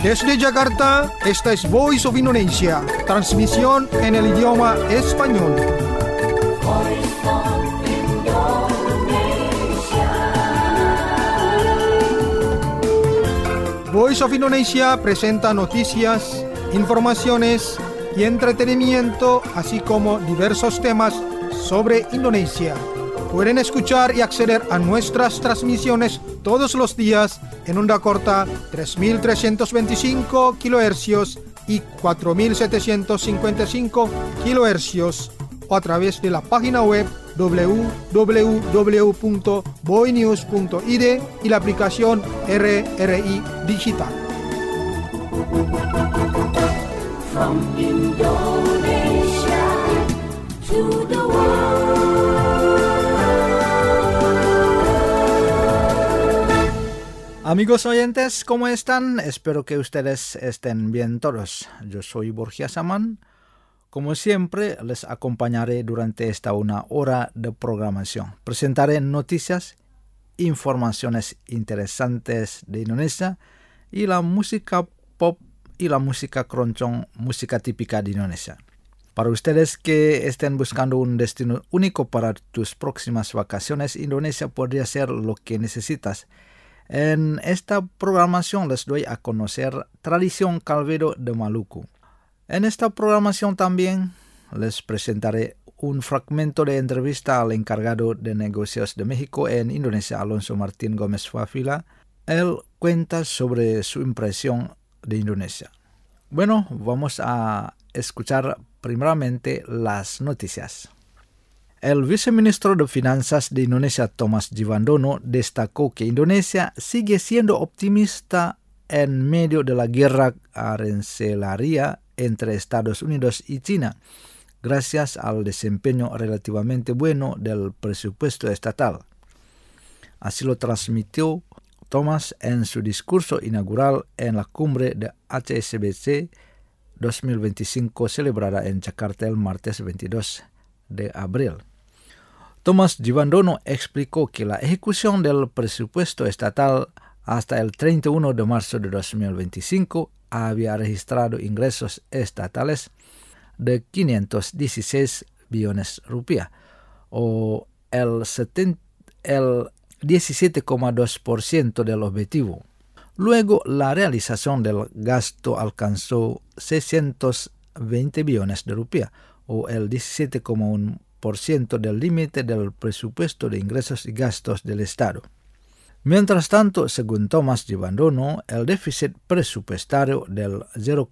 Desde Jakarta, esta es Voice of Indonesia, transmisión en el idioma español. Voice of Indonesia presenta noticias, informaciones y entretenimiento, así como diversos temas sobre Indonesia. Pueden escuchar y acceder a nuestras transmisiones todos los días en onda corta 3.325 kHz y 4.755 kHz o a través de la página web www.boinews.id y la aplicación RRI Digital. From Indonesia to the world. Amigos oyentes, ¿cómo están? Espero que ustedes estén bien todos. Yo soy Borja Saman. Como siempre, les acompañaré durante esta 1 hora de programación. Presentaré noticias, informaciones interesantes de Indonesia y la música pop y la música keroncong, música típica de Indonesia. Para ustedes que estén buscando un destino único para tus próximas vacaciones, Indonesia podría ser lo que necesitas. En esta programación les doy a conocer Tradición Calvedo de Maluku. En esta programación también les presentaré un fragmento de entrevista al encargado de negocios de México en Indonesia, Alonso Martín Gómez Favila. Él cuenta sobre su impresión de Indonesia. Bueno, vamos a escuchar primeramente las noticias. El viceministro de Finanzas de Indonesia, Thomas Djiwandono, destacó que Indonesia sigue siendo optimista en medio de la guerra arancelaria entre Estados Unidos y China, gracias al desempeño relativamente bueno del presupuesto estatal. Así lo transmitió Thomas en su discurso inaugural en la cumbre de HSBC 2025 celebrada en Jakarta el martes 22 de abril. Thomas Djiwandono explicó que la ejecución del presupuesto estatal hasta el 31 de marzo de 2025 había registrado ingresos estatales de 516 billones rupias, o el 17,2% del objetivo. Luego, la realización del gasto alcanzó 620 billones de rupias, o el 17,1% del límite del presupuesto de ingresos y gastos del Estado. Mientras tanto, según Thomas Djiwandono, el déficit presupuestario del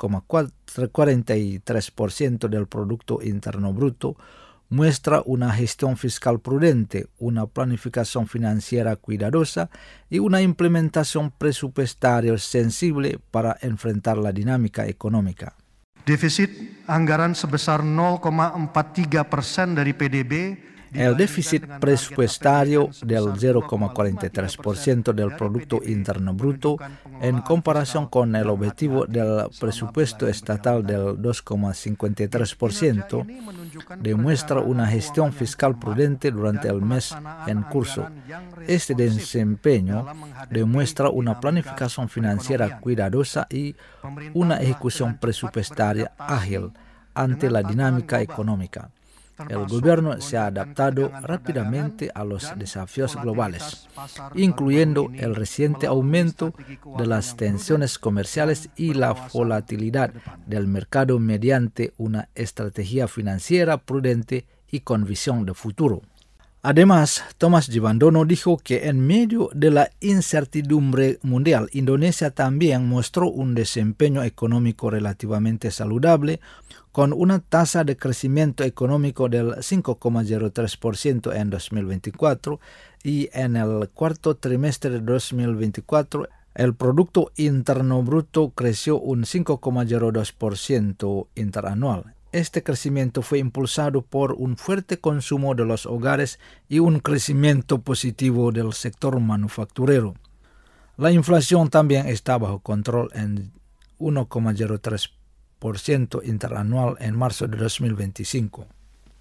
0,43% del Producto Interno Bruto muestra una gestión fiscal prudente, una planificación financiera cuidadosa y una implementación presupuestaria sensible para enfrentar la dinámica económica. Defisit anggaran sebesar 0,43% dari PDB. El déficit presupuestario del 0,43% del Producto Interno Bruto, en comparación con el objetivo del presupuesto estatal del 2,53%, demuestra una gestión fiscal prudente durante el mes en curso. Este desempeño demuestra una planificación financiera cuidadosa y una ejecución presupuestaria ágil ante la dinámica económica. El gobierno se ha adaptado rápidamente a los desafíos globales, incluyendo el reciente aumento de las tensiones comerciales y la volatilidad del mercado mediante una estrategia financiera prudente y con visión de futuro. Además, Thomas Djiwandono dijo que en medio de la incertidumbre mundial, Indonesia también mostró un desempeño económico relativamente saludable, con una tasa de crecimiento económico del 5,03% en 2024 y en el cuarto trimestre de 2024 el Producto Interno Bruto creció un 5,02% interanual. Este crecimiento fue impulsado por un fuerte consumo de los hogares y un crecimiento positivo del sector manufacturero. La inflación también está bajo control en 1,03% interanual en marzo de 2025.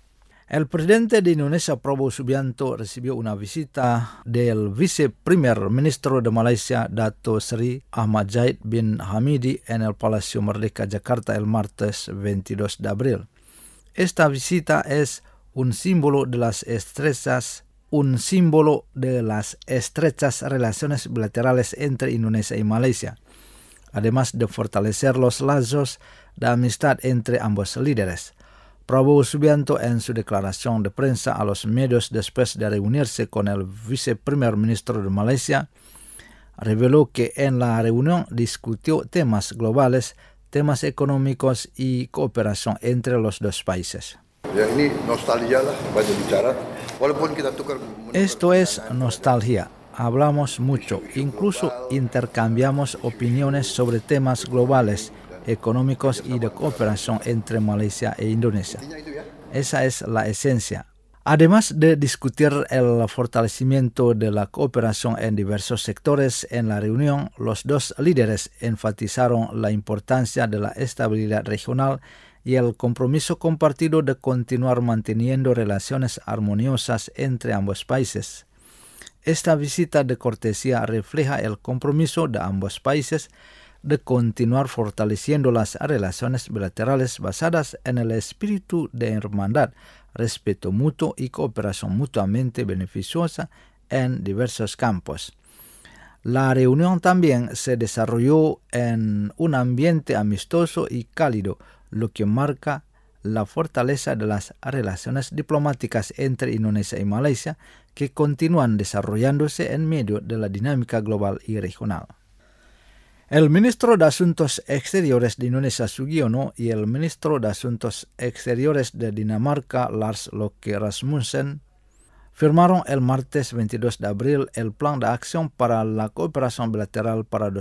El presidente de Indonesia, Prabowo Subianto, recibió una visita del viceprimer ministro de Malaysia, Dato Seri Ahmad Zahid bin Hamidi, en el Palacio Merdeka, Jakarta, el martes 22 de abril. Esta visita es un símbolo de las estrechas relaciones bilaterales entre Indonesia y Malaysia, además de fortalecer los lazos de amistad entre ambos líderes. Prabowo Subianto, en su declaración de prensa a los medios después de reunirse con el viceprimer ministro de Malaysia, reveló que en la reunión discutió temas globales, temas económicos y cooperación entre los dos países. Esto es nostalgia. Hablamos mucho, incluso intercambiamos opiniones sobre temas globales, económicos y de cooperación entre Malaysia e Indonesia. Esa es la esencia. Además de discutir el fortalecimiento de la cooperación en diversos sectores, en la reunión los dos líderes enfatizaron la importancia de la estabilidad regional y el compromiso compartido de continuar manteniendo relaciones armoniosas entre ambos países. Esta visita de cortesía refleja el compromiso de ambos países de continuar fortaleciendo las relaciones bilaterales basadas en el espíritu de hermandad, respeto mutuo y cooperación mutuamente beneficiosa en diversos campos. La reunión también se desarrolló en un ambiente amistoso y cálido, lo que marca la fortaleza de las relaciones diplomáticas entre Indonesia y Malaysia, que continúan desarrollándose en medio de la dinámica global y regional. El ministro de Asuntos Exteriores de Indonesia, Sugiono, y el ministro de Asuntos Exteriores de Dinamarca, Lars Løkke Rasmussen, firmaron el martes 22 de abril el Plan de Acción para la Cooperación Bilateral para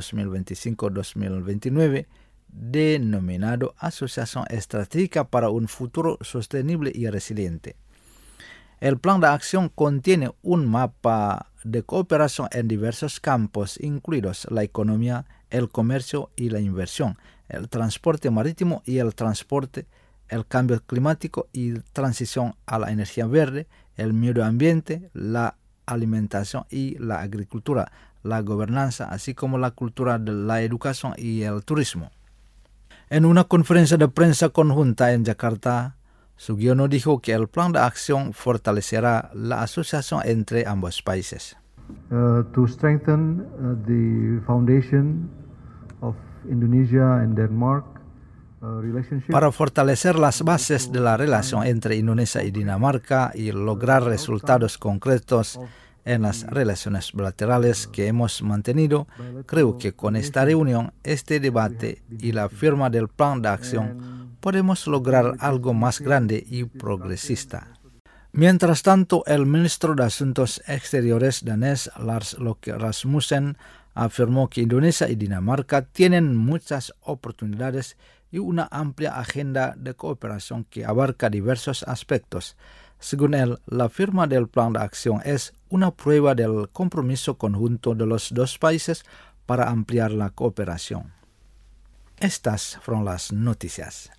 2025-2029, denominado Asociación Estratégica para un Futuro Sostenible y Resiliente. El plan de acción contiene un mapa de cooperación en diversos campos, incluidos la economía, el comercio y la inversión, el transporte marítimo y el transporte, el cambio climático y transición a la energía verde, el medio ambiente, la alimentación y la agricultura, la gobernanza, así como la cultura de la educación y el turismo. En una conferencia de prensa conjunta en Jakarta, Sugiono dijo que el plan de acción fortalecerá la asociación entre ambos países. To strengthen the foundation of Indonesia and Denmark relationship. Para fortalecer las bases de la relación entre Indonesia y Dinamarca y lograr resultados concretos en las relaciones bilaterales que hemos mantenido, creo que con esta reunión, este debate y la firma del plan de acción podemos lograr algo más grande y progresista. Mientras tanto, el ministro de Asuntos Exteriores danés, Lars Løkke Rasmussen, afirmó que Indonesia y Dinamarca tienen muchas oportunidades y una amplia agenda de cooperación que abarca diversos aspectos. Según él, la firma del plan de acción es una prueba del compromiso conjunto de los dos países para ampliar la cooperación. Estas fueron las noticias.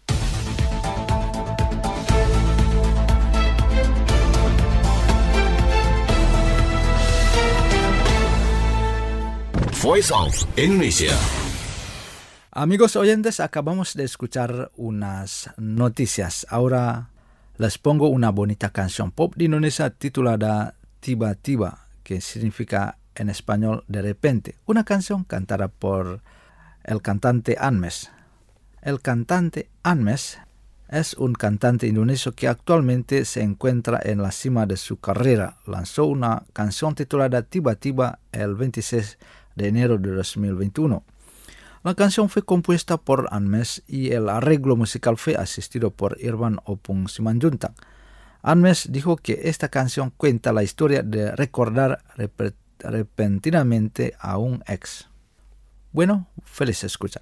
Voice of Indonesia. Amigos oyentes, acabamos de escuchar unas noticias. Ahora les pongo una bonita canción pop de Indonesia titulada Tiba-Tiba, que significa en español de repente. Una canción cantada por el cantante Anmes. El cantante Anmes es un cantante indonesio que actualmente se encuentra en la cima de su carrera. Lanzó una canción titulada Tiba-Tiba el 26 de enero de 2021. La canción fue compuesta por Anmes y el arreglo musical fue asistido por Irwan Opung Simanjuntak. Anmes dijo que esta canción cuenta la historia de recordar repentinamente a un ex. Bueno, feliz escucha.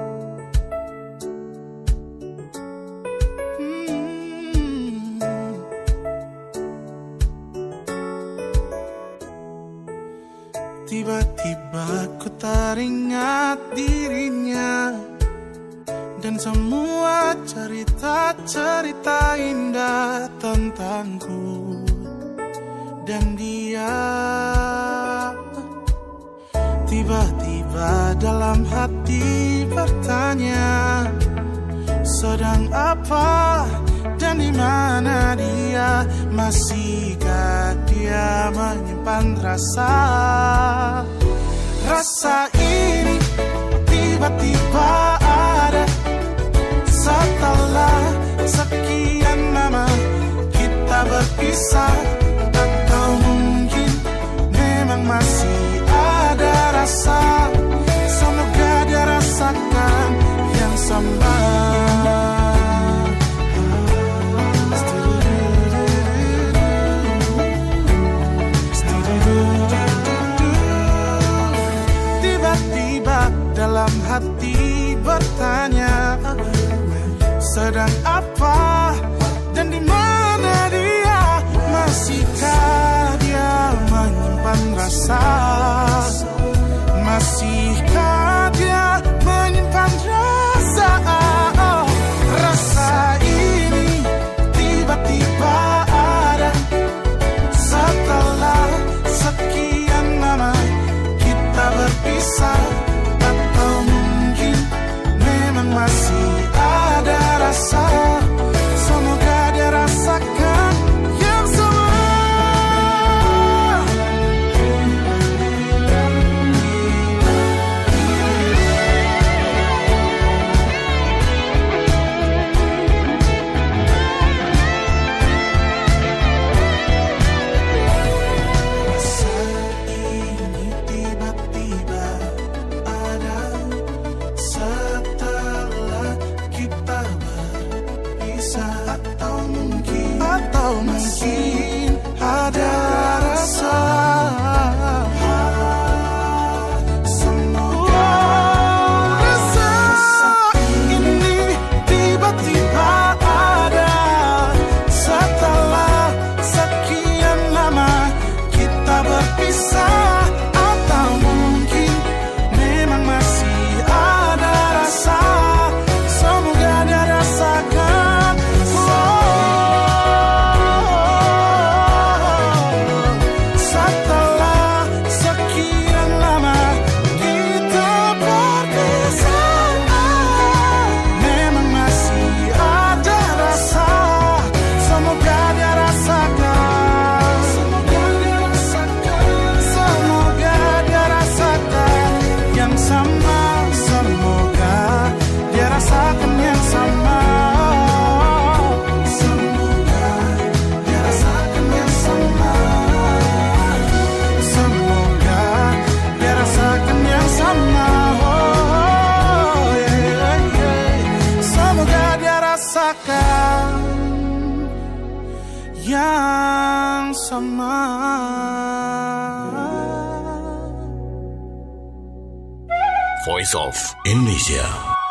Tiba-tiba ku teringat dirinya dan semua cerita-cerita indah tentang tentangku dan dia. Tiba-tiba dalam hati bertanya, sedang apa dan di mana dia? Masihkah dia menyimpan rasa? Rasa ini tiba-tiba ada setelah sekian lama kita berpisah. Atau mungkin memang masih ada rasa. Semoga dia rasakan yang sama. Tiba-tiba dalam hati bertanya, sedang apa dan di mana dia? Masihkah dia menyimpan rasa? Masihkah dia menyimpan rasa? Oh, rasa ini tiba-tiba ada setelah sekian lama kita berpisah. Atau mungkin memang masih ada rasa. Semoga dia rasakan yang sama. Rasa ini tiba-tiba ada setelah kita berpisah. Atau mungkin ada rasa. Semoga rasa ini tiba-tiba ada setelah sekian lama kita berpisah. Atau mungkin memang masih ada rasa. Semoga dia rasakan. Setelah sekian lama kita berpisah, memang masih ada rasa. Semoga dia rasakan. Semoga dia rasakan. Semoga dia rasakan yang sama. Semoga dia rasakan yang sama. Semoga dia rasakan yang sama. Semoga dia rasakan yang sama. Oh, yeah, yeah. Semoga dia rasakan yang sama. Voice of Indonesia.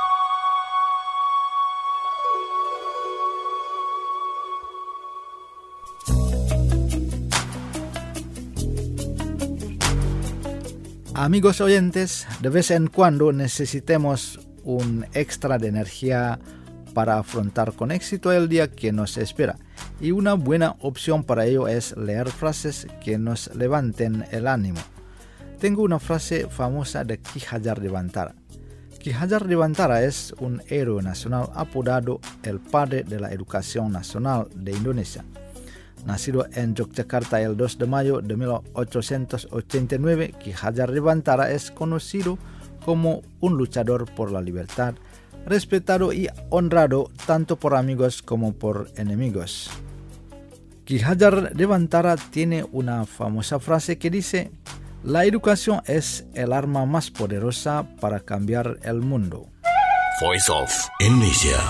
Amigos oyentes, de vez en cuando necesitemos un extra de energía para afrontar con éxito el día que nos espera. Y una buena opción para ello es leer frases que nos levanten el ánimo. Tengo una frase famosa de Ki Hajar Dewantara. Ki Hajar Dewantara es un héroe nacional apodado el padre de la educación nacional de Indonesia. Nacido en Yogyakarta el 2 de mayo de 1889, Ki Hajar Dewantara es conocido como un luchador por la libertad, respetado y honrado tanto por amigos como por enemigos. Ki Hajar Dewantara tiene una famosa frase que dice: "La educación es el arma más poderosa para cambiar el mundo". Voice of Indonesia.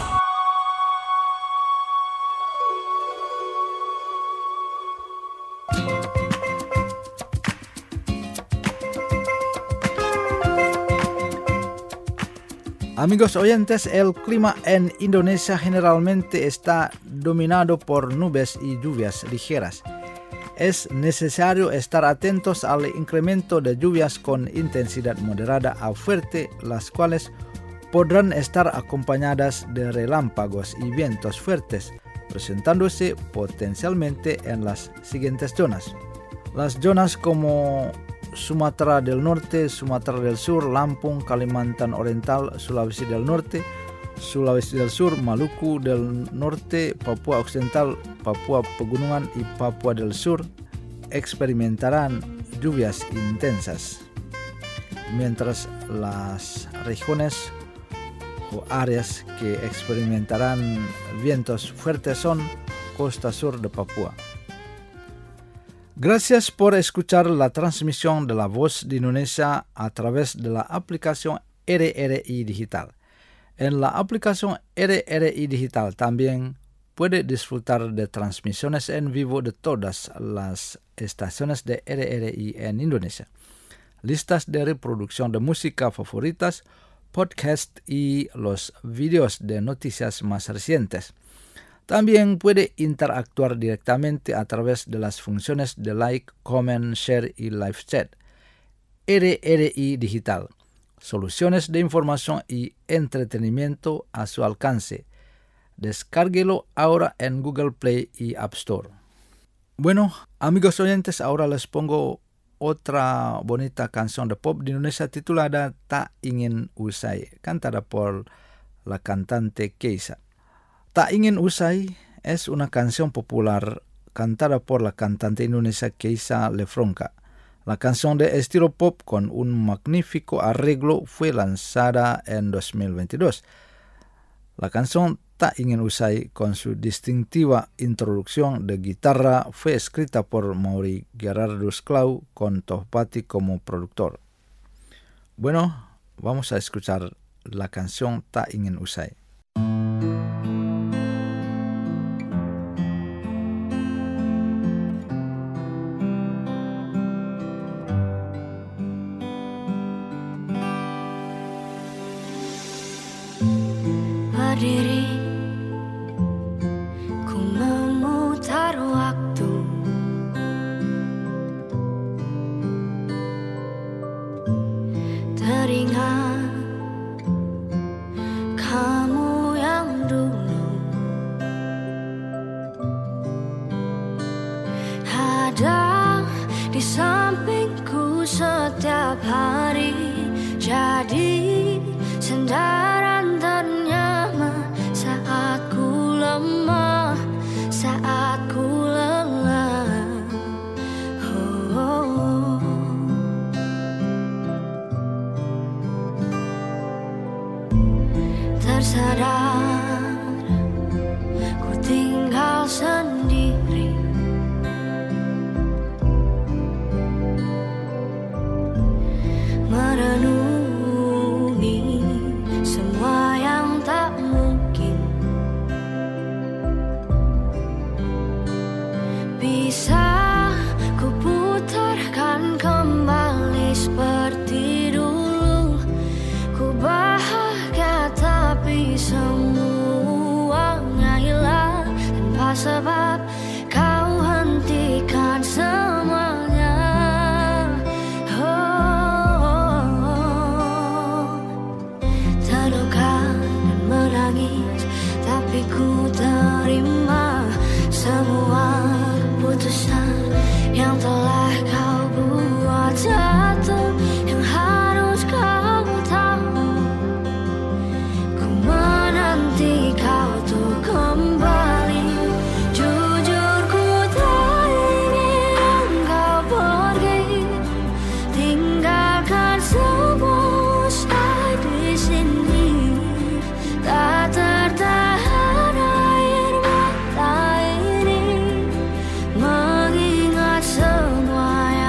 Amigos oyentes, el clima en Indonesia generalmente está dominado por nubes y lluvias ligeras. Es necesario estar atentos al incremento de lluvias con intensidad moderada a fuerte, las cuales podrán estar acompañadas de relámpagos y vientos fuertes, presentándose potencialmente en las siguientes zonas. Las zonas como Sumatera del Norte, Sumatera del Sur, Lampung, Kalimantan Oriental, Sulawesi del Norte, Sulawesi del Sur, Maluku del Norte, Papua Occidental, Papua Pegunungan y Papua del Sur experimentarán lluvias intensas, mientras las regiones o áreas que experimentarán vientos fuertes son costa sur de Papua. Gracias por escuchar la transmisión de La Voz de Indonesia a través de la aplicación RRI Digital. En la aplicación RRI Digital también puede disfrutar de transmisiones en vivo de todas las estaciones de RRI en Indonesia, listas de reproducción de música favoritas, podcast y los videos de noticias más recientes. También puede interactuar directamente a través de las funciones de like, comment, share y live chat. RRI Digital, soluciones de información y entretenimiento a su alcance. Descárguelo ahora en Google Play y App Store. Bueno, amigos oyentes, ahora les pongo otra bonita canción de pop de Indonesia titulada Tak Ingin Usai, cantada por la cantante Keisa. Tak Ingin Usai es una canción popular cantada por la cantante indonesia Keisa Lefronka. La canción de estilo pop con un magnífico arreglo fue lanzada en 2022. La canción Tak Ingin Usai con su distintiva introducción de guitarra fue escrita por Mauri Gerardus Clau con Tohpati como productor. Bueno, vamos a escuchar la canción Tak Ingin Usai. Berdiri, ku memutar waktu, teringat kamu yang dulu ada di sampingku setiap hari, jadi sandaran ternyaman saat ku lemah, saat ku lelah. Tersadar ku tinggal sendiri, merenungi semua yang tak mungkin bisa ku putarkan kembali seperti dulu. Ku bahagia tapi semuanya hilang tanpa sebab kau hentikan semuanya. Terluka dan menangis, tapi ku terima semua keputusan yang telah kau buat. Satu yang harus kau tahu, ku menanti kau tuh kembali. Jujur ku tak ingin engkau pergi, tinggalkan semua usai di sini. Tak tertahan air mata ini mengingat semua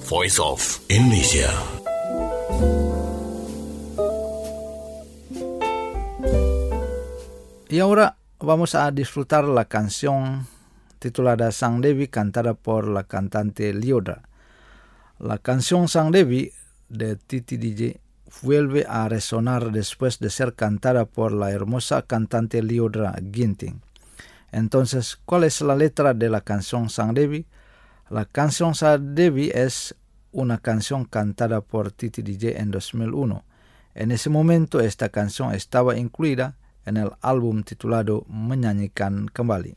Voice of Indonesia. Y ahora vamos a disfrutar la canción titulada Sang Devi, cantada por la cantante Lyodra. La canción Sang Devi de Titi DJ vuelve a resonar después de ser cantada por la hermosa cantante Lyodra Ginting. Entonces, ¿cuál es la letra de la canción Sang Devi? La canción Sang Devi es una canción cantada por Titi DJ en 2001. En ese momento esta canción estaba incluida en el álbum titulado Menyanyikan Kembali.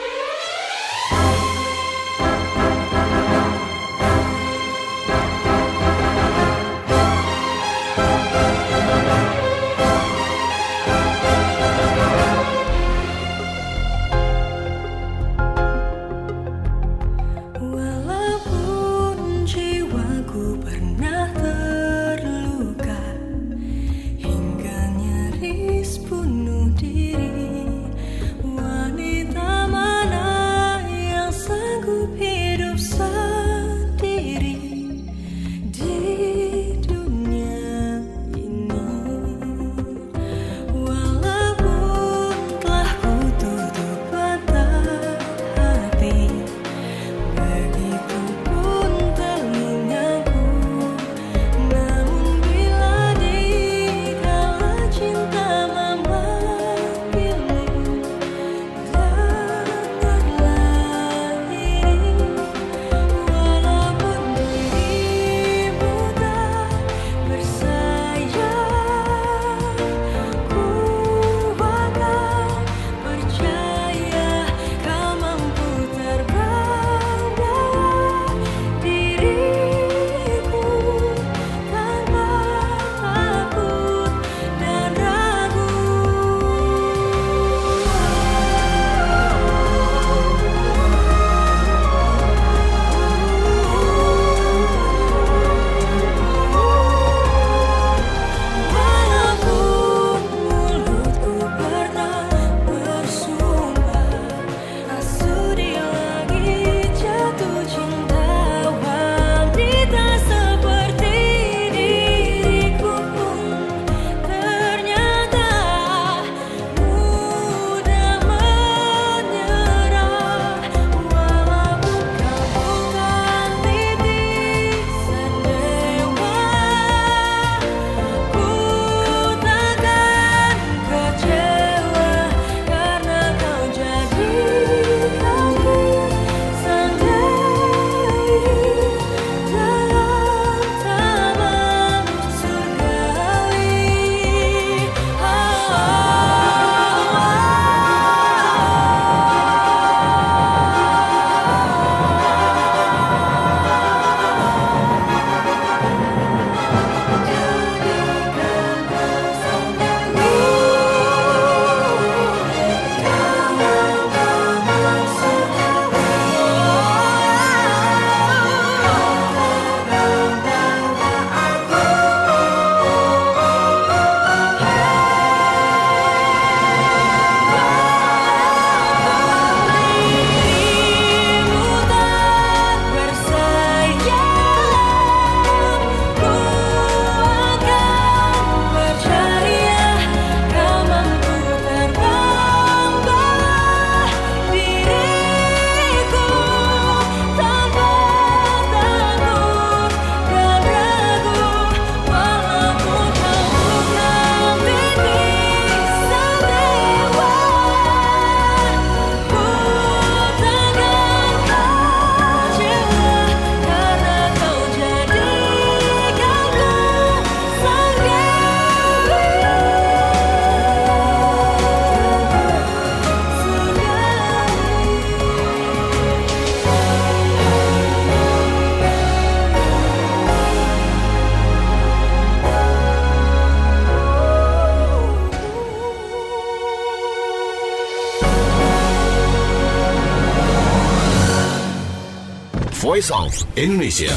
Voice of Indonesia.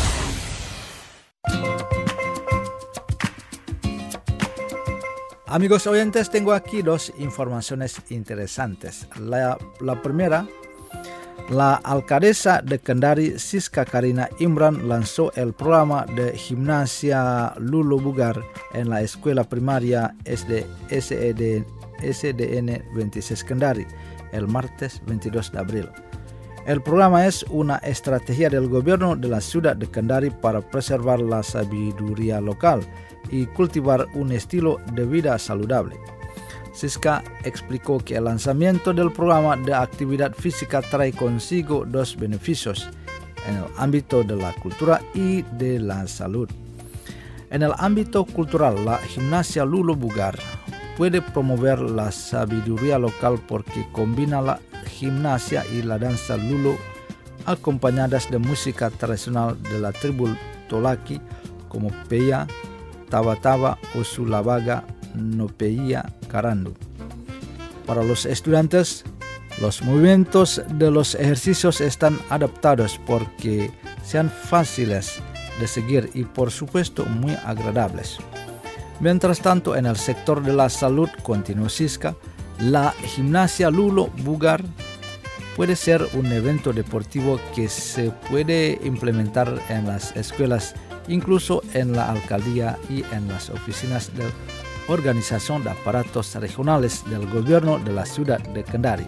Amigos oyentes, tengo aquí dos informaciones interesantes. La primera, La alcaldesa de Kendari, Siska Karina Imran, lanzó el programa de gimnasia Lulo Bugar en la escuela primaria SDN 26 Kendari el martes 22 de abril. El programa es una estrategia del gobierno de la ciudad de Kendari para preservar la sabiduría local y cultivar un estilo de vida saludable. Siska explicó que el lanzamiento del programa de actividad física trae consigo dos beneficios en el ámbito de la cultura y de la salud. En el ámbito cultural, la gimnasia Lulo Bugar puede promover la sabiduría local porque combina la gimnasia y la danza Lulo acompañadas de música tradicional de la tribu Tolaki como Peya, Taba-Taba o Sulabaga, Nopeia, Karandu. Para los estudiantes, los movimientos de los ejercicios están adaptados porque sean fáciles de seguir y por supuesto muy agradables. Mientras tanto, en el sector de la salud, continuó Siska, la gimnasia Lulo Bugar puede ser un evento deportivo que se puede implementar en las escuelas, incluso en la alcaldía y en las oficinas de organización de aparatos regionales del gobierno de la ciudad de Kendari.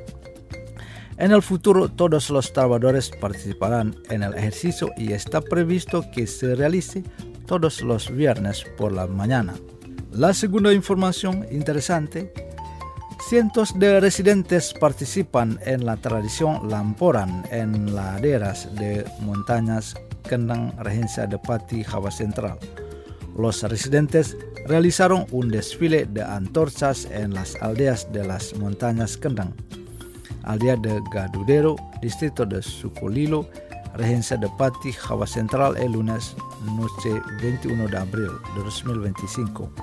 En el futuro, todos los trabajadores participarán en el ejercicio y está previsto que se realice todos los viernes por la mañana. La segunda información interesante: cientos de residentes participan en la tradición Lamporan en laderas de montañas Kendang, Regencia de Pati, Java Central. Los residentes realizaron un desfile de antorchas en las aldeas de las montañas Kendang, aldea de Gadudero, distrito de Sukolilo, Regencia de Pati, Java Central, el lunes noche 21 de abril de 2025.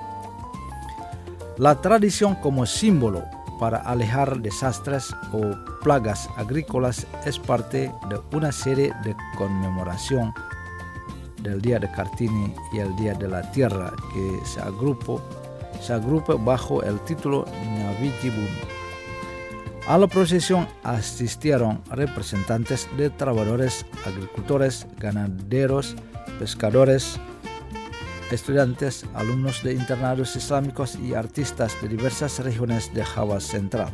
La tradición como símbolo para alejar desastres o plagas agrícolas es parte de una serie de conmemoración del Día de Kartini y el Día de la Tierra que se agrupa bajo el título Nyaviji Bumi. A la procesión asistieron representantes de trabajadores, agricultores, ganaderos, pescadores, estudiantes, alumnos de internados islámicos y artistas de diversas regiones de Java Central.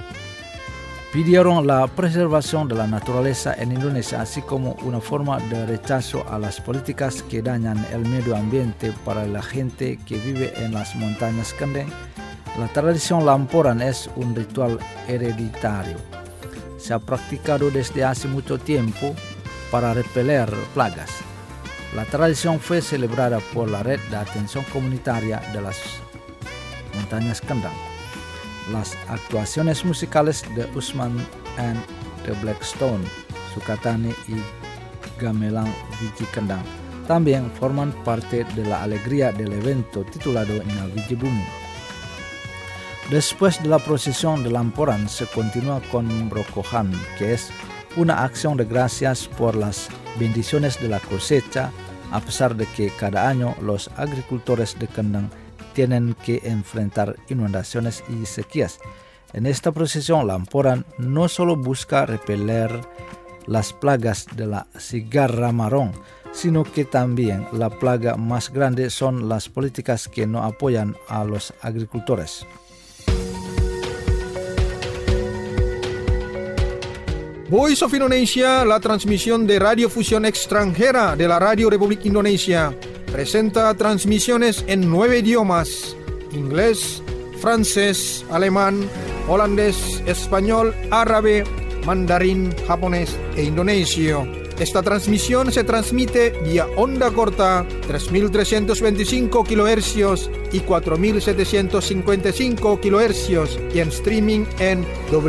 Pidieron la preservación de la naturaleza en Indonesia, así como una forma de rechazo a las políticas que dañan el medio ambiente para la gente que vive en las montañas Kendeng. La tradición Lamporan es un ritual hereditario. Se ha practicado desde hace mucho tiempo para repeler plagas. La tradición fue celebrada por la Red de Atención Comunitaria de las Montañas Kendang. Las actuaciones musicales de Usman and the Blackstone, Sukatani y Gamelan Viji Kendang también forman parte de la alegría del evento titulado Nyaviji Bumi. Después de la procesión de Lamporan se continúa con Brokohan, que es una acción de gracias por las bendiciones de la cosecha, a pesar de que cada año los agricultores de Kendang tienen que enfrentar inundaciones y sequías. En esta procesión, Lamporan no solo busca repeler las plagas de la cigarra marrón, sino que también la plaga más grande son las políticas que no apoyan a los agricultores. Voice of Indonesia, la transmisión de radiofusión extranjera de la Radio Republik Indonesia, presenta transmisiones en 9 idiomas: inglés, francés, alemán, holandés, español, árabe, mandarín, japonés e indonesio. Esta transmisión se transmite vía onda corta 3.325 kHz y 4.755 kHz y en streaming en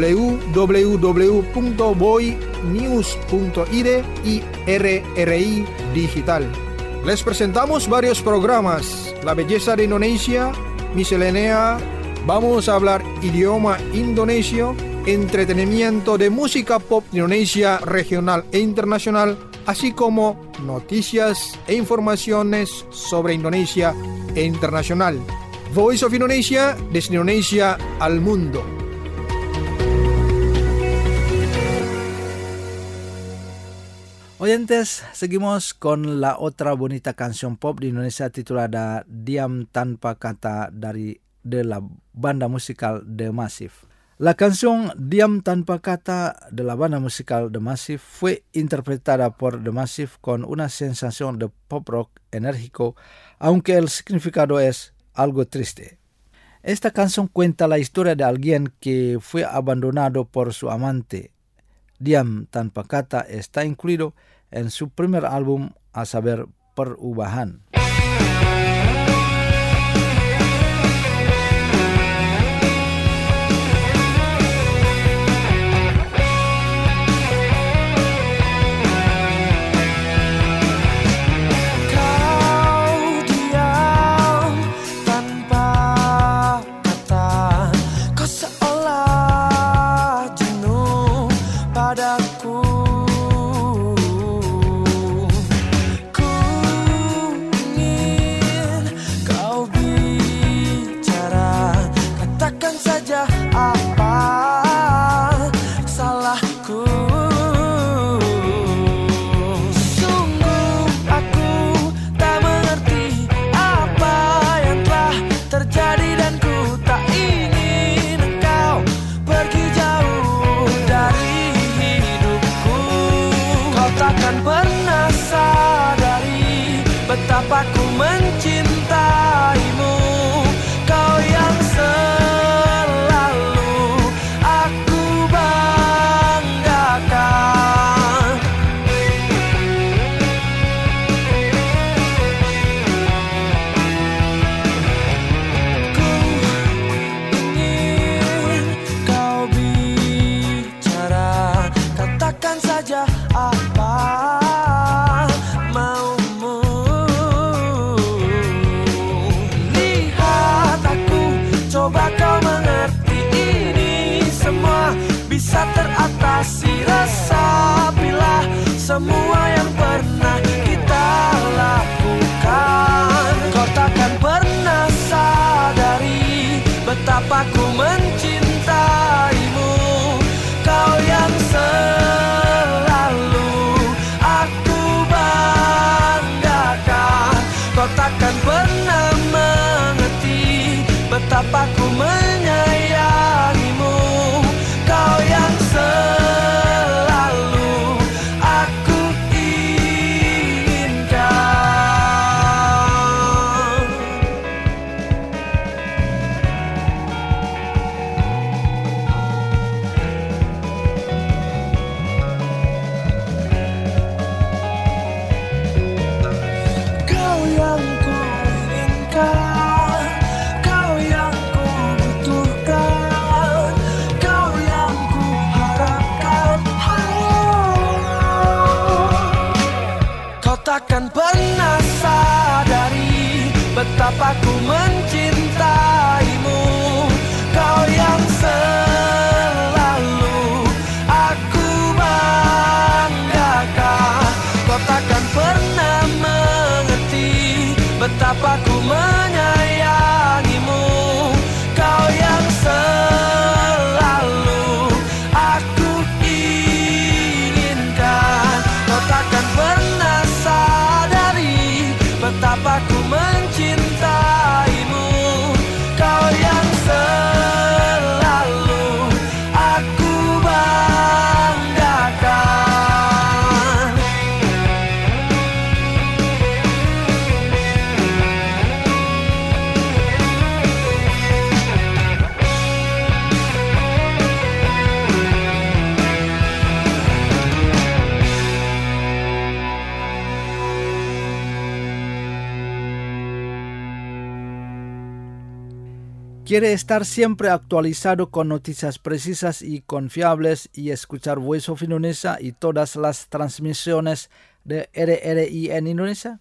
www.boynews.id y RRI Digital. Les presentamos varios programas: La Belleza de Indonesia, Miscelánea, Vamos a hablar idioma indonesio, entretenimiento de música pop Indonesia regional e internacional, así como noticias e informaciones sobre Indonesia e internacional. Voice of Indonesia, desde Indonesia al mundo. Oyentes, seguimos con la otra bonita canción pop de Indonesia titulada Diam Tanpa Kata de la banda musical The Massive. La canción Diam Tanpa Kata de la banda musical The Massive fue interpretada por The Massive con una sensación de pop rock enérgico, aunque el significado es algo triste. Esta canción cuenta la historia de alguien que fue abandonado por su amante. Diam Tanpa Kata está incluido en su primer álbum, a saber, Perubahan. Betapa ku mencintaimu, kau yang selalu aku banggakan. Ku ingin kau bicara, katakan saja apa bisa teratasi rasa bila semua yang pernah kita lakukan. Kau takkan pernah sadari betapa ku mencintaimu, kau yang selalu aku banggakan. Kau takkan pernah mengerti betapa ku menyayangimu, kau yang selalu aku inginkan. Kau yang ku inginkan, kau yang ku butuhkan, kau yang ku harapkan. Kau takkan pernah sadari betapa ku mencintaimu, kau yang selalu aku banggakan. Kau takkan pernah mengerti betapa ku menyayangimu, kau yang selalu aku inginkan. Kau takkan pernah sadari betapa ku mencintaimu, kau yang selalu aku banggakan. ¿Quiere estar siempre actualizado con noticias precisas y confiables y escuchar Voice of Indonesia y todas las transmisiones de RRI en Indonesia?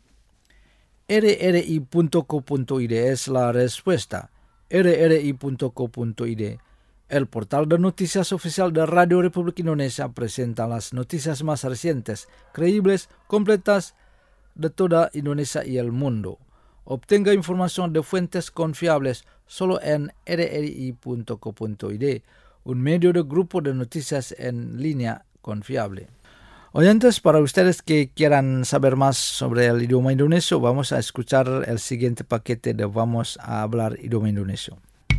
rri.co.id es la respuesta. rri.co.id, el portal de noticias oficial de Radio Republik Indonesia, presenta las noticias más recientes, creíbles, completas de toda Indonesia y el mundo. Obtenga información de fuentes confiables solo en rri.co.id, un medio de grupo de noticias en línea confiable. Oyentes, para ustedes que quieran saber más sobre el idioma indonesio, vamos a escuchar el siguiente paquete de Vamos a hablar idioma indonesio.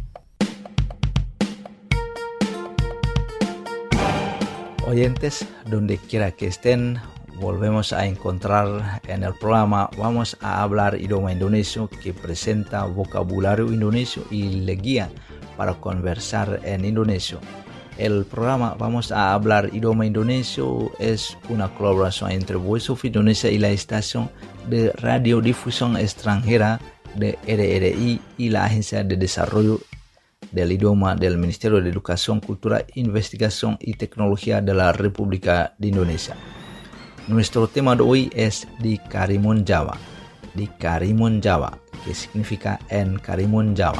Oyentes, donde quiera que estén, volvemos a encontrar en el programa Vamos a hablar idioma indonesio, que presenta vocabulario indonesio y le guía para conversar en indonesio. El programa Vamos a hablar idioma indonesio es una colaboración entre Voice of Indonesia y la estación de radiodifusión extranjera de RRI y la Agencia de Desarrollo del Idioma del Ministerio de Educación, Cultura, Investigación y Tecnología de la República de Indonesia. Nuestro tema de hoy es Di Karimun Jawa. Di Karimun Jawa, que significa en Karimun Jawa.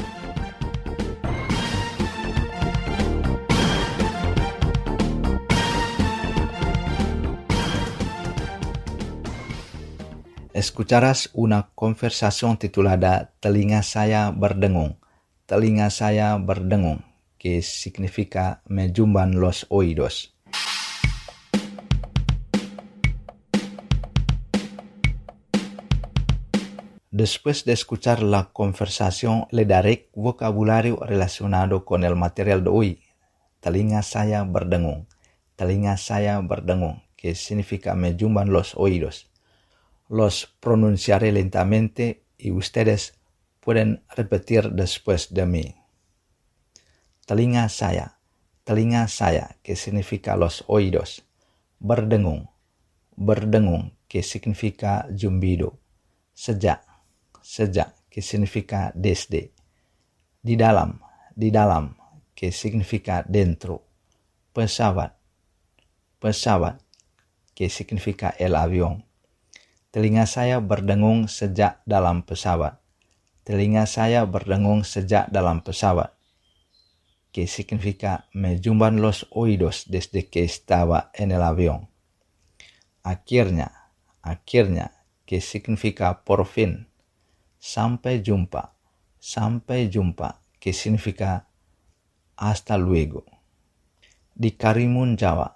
Escucharás una conversación titulada Telinga Saya Berdengung. Telinga Saya Berdengung, que significa me zumban los oídos. Después de escuchar la conversación, le daré vocabulario relacionado con el material de hoy. Telinga saya berdengung. Telinga saya berdengung, que significa me zumban los oídos. Los pronunciaré lentamente y ustedes pueden repetir después de mí. Telinga saya, que significa los oídos. Berdengung, berdengung, que significa zumbido. Sejak, que significa desde. Di dalam, que significa dentro. Pesawat, que significa el avión. Telinga saya berdengung sejak dalam pesawat. Telinga saya berdengung sejak dalam pesawat, que significa me zumban los oídos desde que estaba en el avión. Akhirnya, que significa por fin. Sampai jumpa, que significa hasta luego. Di Karimun Jawa,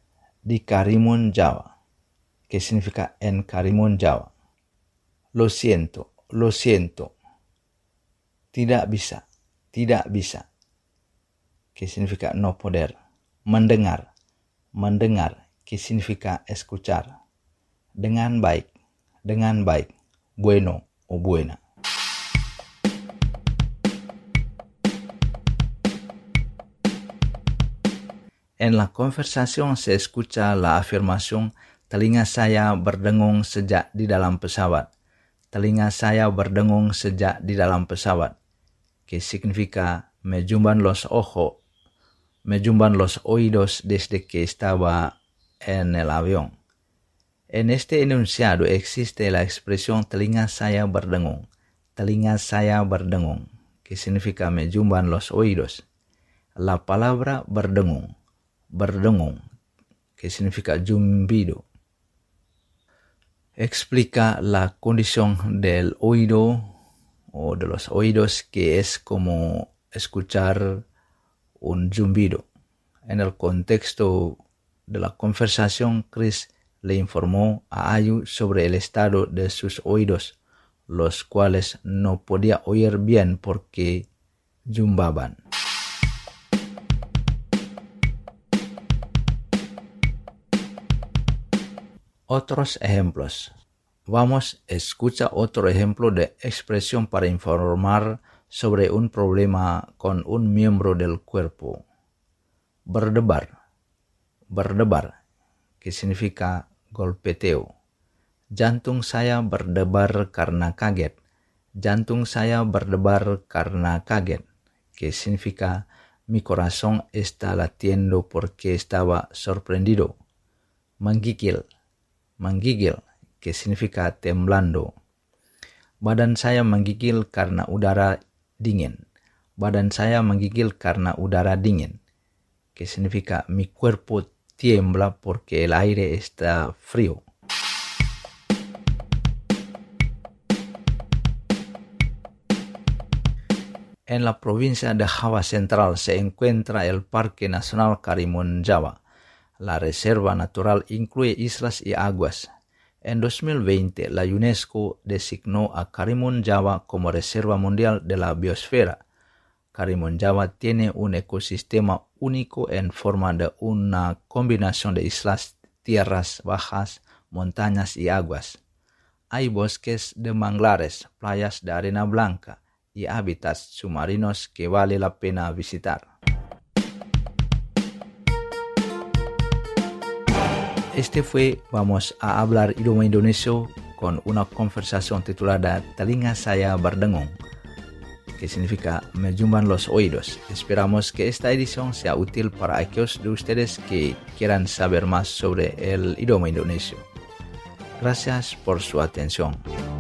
que significa en Karimun Jawa. Lo siento. Tidak bisa, que significa no poder. Mendengar, que significa escuchar. Dengan baik, bueno o buena. En la conversación se escucha la afirmación telinga saya berdengung sejak di dalam pesawat. Telinga saya berdengung sejak di dalam pesawat, que significa me zumban los oídos desde que estaba en el avión. En este enunciado existe la expresión telinga saya berdengung, que significa me zumban los oídos. La palabra berdengung, que significa zumbido, explica la condición del oído o de los oídos, que es como escuchar un zumbido. En el contexto de la conversación, Chris le informó a Ayu sobre el estado de sus oídos, los cuales no podía oír bien porque zumbaban. Otros ejemplos. Vamos, escucha otro ejemplo de expresión para informar sobre un problema con un miembro del cuerpo. Berdebar, que significa golpeteo. Jantung saya berdebar karena kaget. Que significa mi corazón está latiendo porque estaba sorprendido. Menggigil, que significa temblando. Badan saya menggigil karena udara dingin. Que significa mi cuerpo tiembla porque el aire está frío. En la provincia de Java Central se encuentra el Parque Nacional Karimun Jawa. La reserva natural incluye islas y aguas. En 2020, la UNESCO designó a Karimun Jawa como Reserva Mundial de la Biosfera. Karimun Jawa tiene un ecosistema único en forma de una combinación de islas, tierras bajas, montañas y aguas. Hay bosques de manglares, playas de arena blanca y hábitats submarinos que vale la pena visitar. Vamos a hablar idioma Indonesia con una conversación titulada Telinga Saya Berdengung, que significa me zumban los oídos. Esperamos que esta edición sea útil para aquellos de ustedes que quieran saber más sobre el idioma indonesio. Gracias por su atención.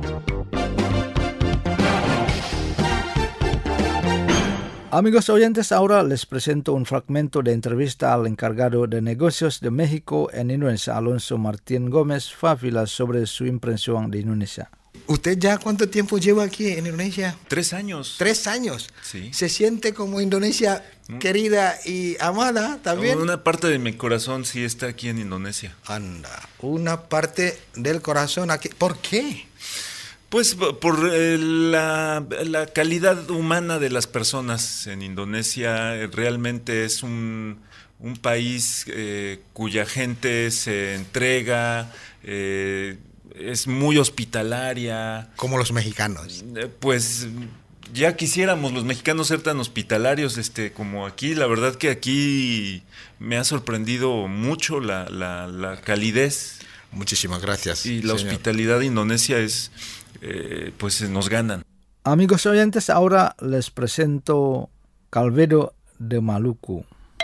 Amigos oyentes, ahora les presento un fragmento de entrevista al encargado de negocios de México en Indonesia, Alonso Martín Gómez Fávila, sobre su impresión de Indonesia. ¿Usted ya cuánto tiempo lleva aquí en Indonesia? 3 años. 3 años. Sí. ¿Se siente como Indonesia querida y amada también? Una parte de mi corazón sí está aquí en Indonesia. Anda, una parte del corazón aquí. ¿Por qué? Pues por la calidad humana de las personas en Indonesia. Realmente es un país cuya gente se entrega, es muy hospitalaria. Como los mexicanos. Pues ya quisiéramos los mexicanos ser tan hospitalarios como aquí. La verdad que aquí me ha sorprendido mucho la calidez. Muchísimas gracias. Y la hospitalidad de Indonesia es... pues nos ganan. Amigos oyentes, ahora les presento Calvedo de Maluku.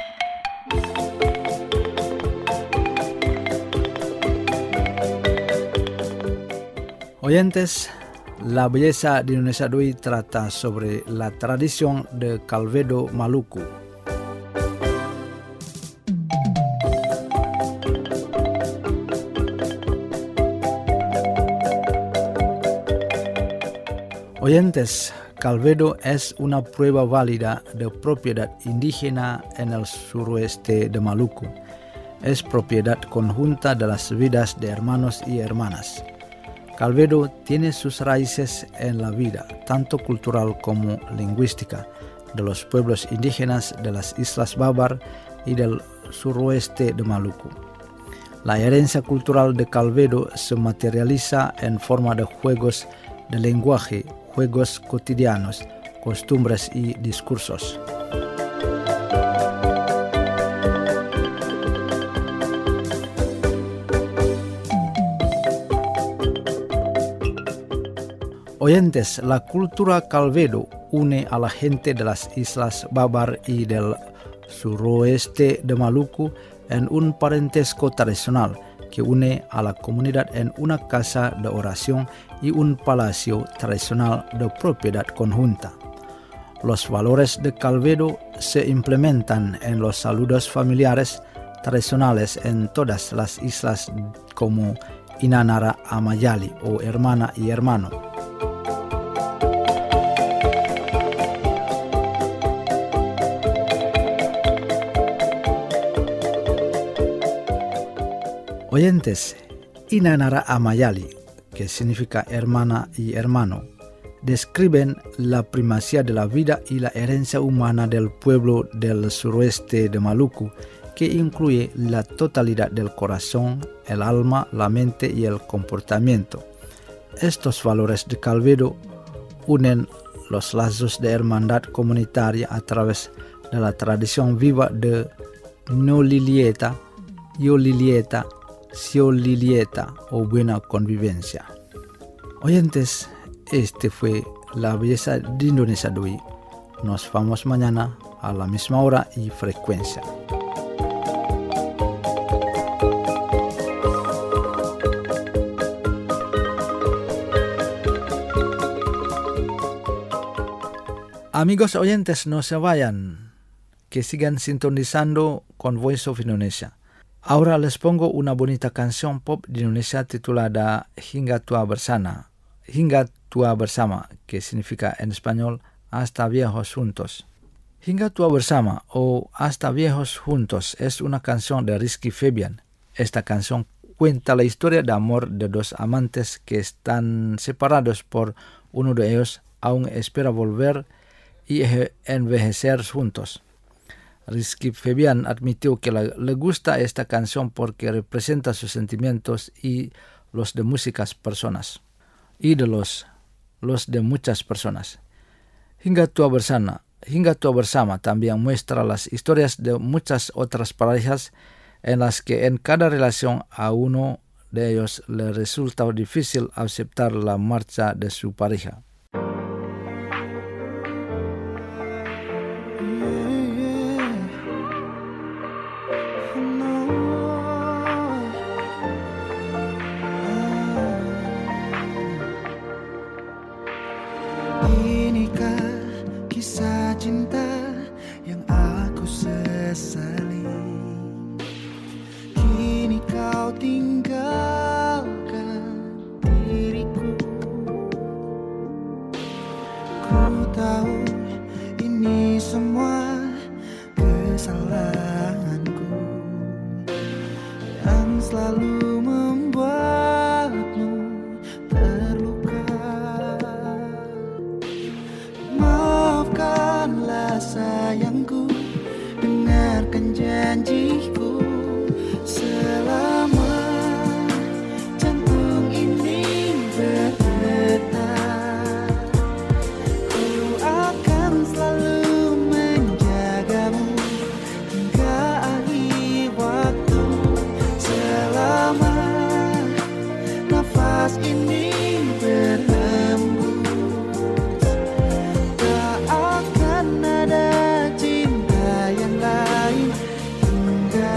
Oyentes, la belleza de Indonesia de hoy trata sobre la tradición de Calvedo Maluku. Oyentes, Calvedo es una prueba válida de propiedad indígena en el suroeste de Maluku. Es propiedad conjunta de las vidas de hermanos y hermanas. Calvedo tiene sus raíces en la vida, tanto cultural como lingüística, de los pueblos indígenas de las Islas Babar y del suroeste de Maluku. La herencia cultural de Calvedo se materializa en forma de juegos de lenguaje, juegos cotidianos, costumbres y discursos. Oyentes, la cultura Calvedo une a la gente de las Islas Babar y del suroeste de Maluku en un parentesco tradicional que une a la comunidad en una casa de oración y un palacio tradicional de propiedad conjunta. Los valores de Calvedo se implementan en los saludos familiares tradicionales en todas las islas como Inanara Amayali o hermana y hermano. Oyentes, Inanara Amayali, que significa hermana y hermano, describen la primacía de la vida y la herencia humana del pueblo del suroeste de Maluku, que incluye la totalidad del corazón, el alma, la mente y el comportamiento. Estos valores de Calvedo unen los lazos de hermandad comunitaria a través de la tradición viva de No Lilieta, Yo Lilieta, Sio Lilieta o buena convivencia. Oyentes, fue la belleza de Indonesia de hoy. Nos vamos mañana a la misma hora y frecuencia. Amigos oyentes, no se vayan, que sigan sintonizando con Voice of Indonesia. Ahora les pongo una bonita canción pop de Indonesia titulada Hingga Tua Bersama, que significa en español Hasta Viejos Juntos. Hingga tua bersama o hasta viejos juntos es una canción de Rizky Febian. Esta canción cuenta la historia de amor de dos amantes que están separados por uno de ellos, aún espera volver y envejecer juntos. Rizky Febian admitió que le gusta esta canción porque representa sus sentimientos y los de muchas personas. Hingga tua bersama también muestra las historias de muchas otras parejas en las que en cada relación a uno de ellos le resulta difícil aceptar la marcha de su pareja. Inikah kisah cinta yang aku sesali? Kini kau tinggalkan diriku. Ku tahu ini semua kesalahanku yang selalu membuatmu terluka. Maafkanlah sayangku, dengarkan janjiku. Selama jantung ini berdetak, ku akan selalu menjagamu hingga akhir waktu. Selama nafas ini berhembus, tak akan ada cinta yang lain hingga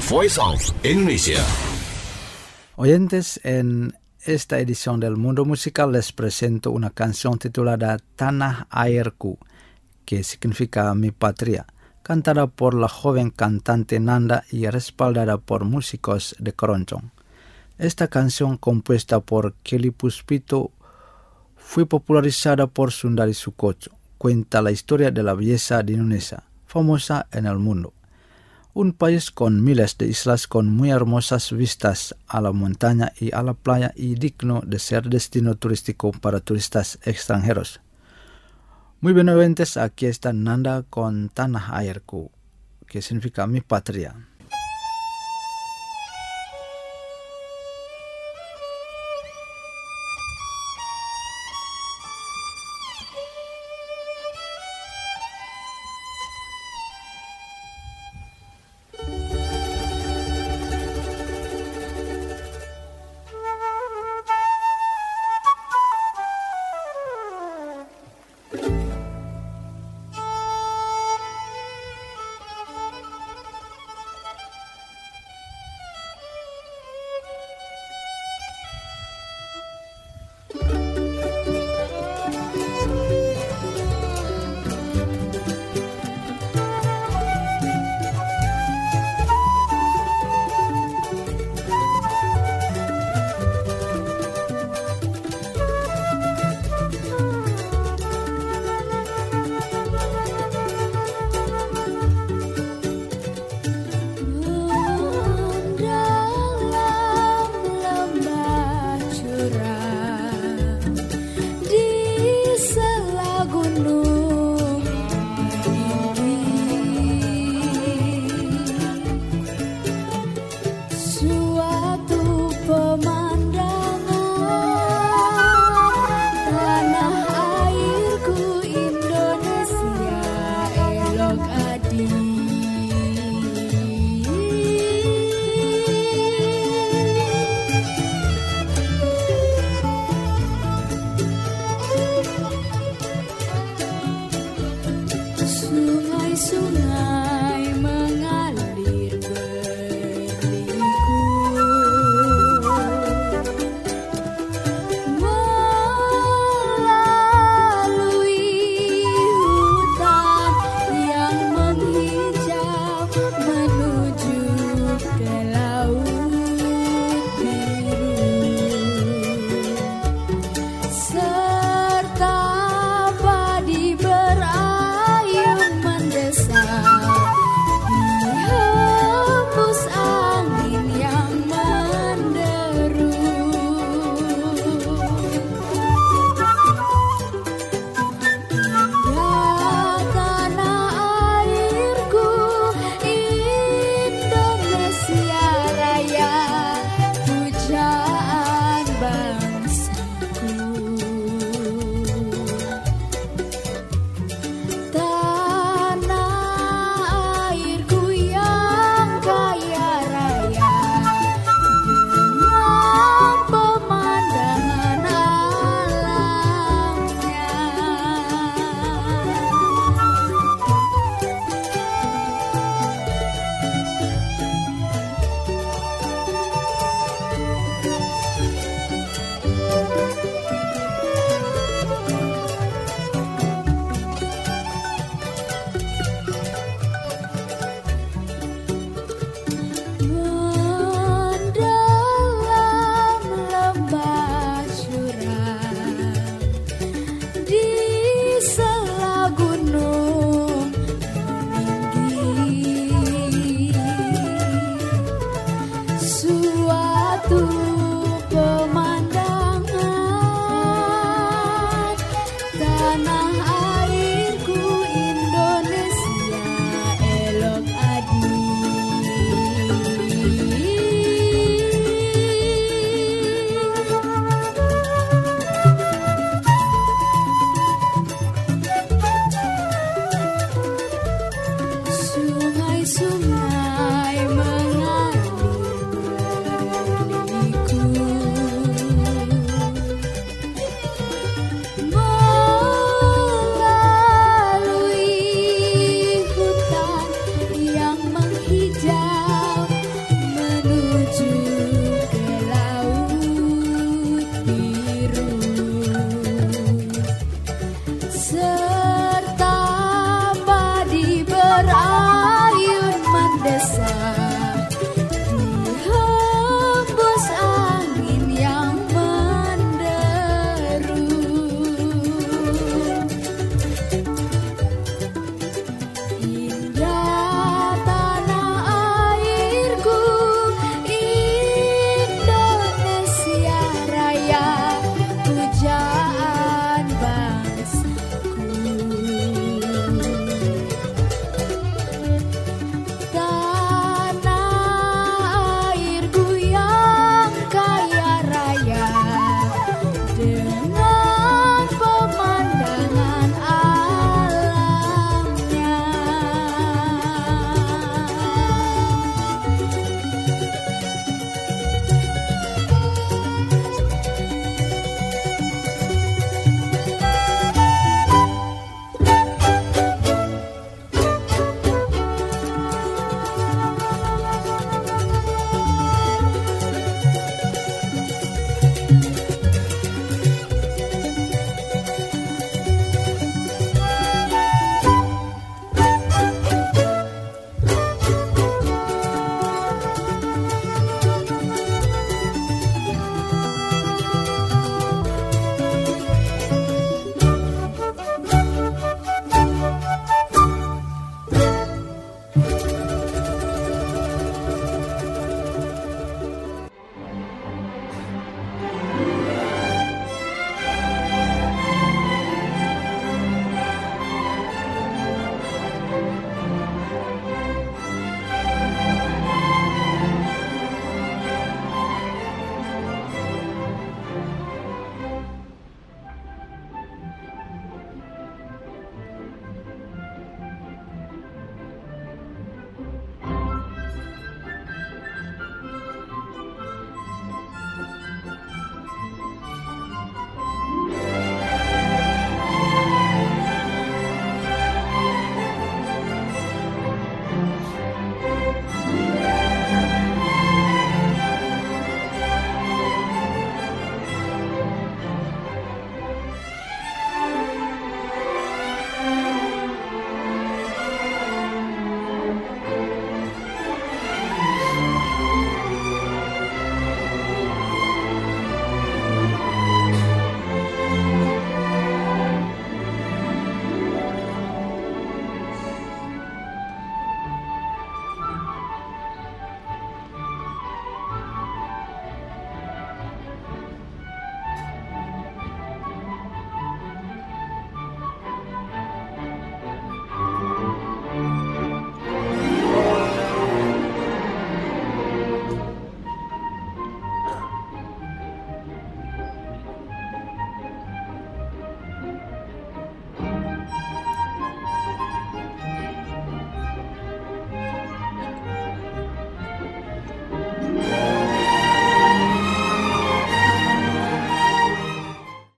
Voice of Indonesia. Oyentes, en esta edición del Mundo Musical les presento una canción titulada Tanah Airku, que significa Mi Patria, cantada por la joven cantante Nanda y respaldada por músicos de Keroncong. Esta canción, compuesta por Kelly Puspito, fue popularizada por Sundari Soekoco. Cuenta la historia de la belleza de Indonesia, famosa en el mundo. Un país con miles de islas con muy hermosas vistas a la montaña y a la playa y digno de ser destino turístico para turistas extranjeros. Muy bien, oyentes, aquí está Nanda con Tanah Airku, que significa Mi Patria.